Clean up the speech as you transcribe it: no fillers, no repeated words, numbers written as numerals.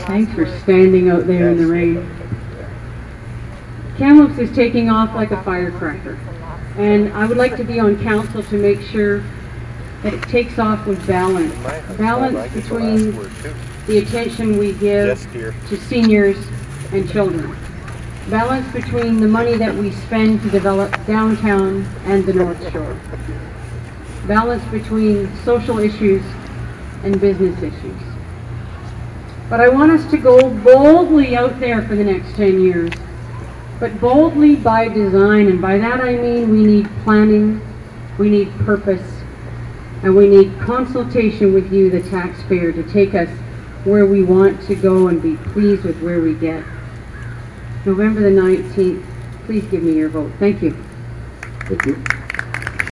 Thanks for standing out there in the rain. Kamloops is taking off like a firecracker, and I would like to be on council to make sure that it takes off with balance. Balance between the attention we give to seniors and children. Balance between the money that we spend to develop downtown and the North Shore. Balance between social issues and business issues. But I want us to go boldly out there for the next 10 years. But boldly by design, and by that I mean we need planning, we need purpose, and we need consultation with you, the taxpayer, to take us where we want to go and be pleased with where we get. November the 19th, please give me your vote. Thank you. Thank you.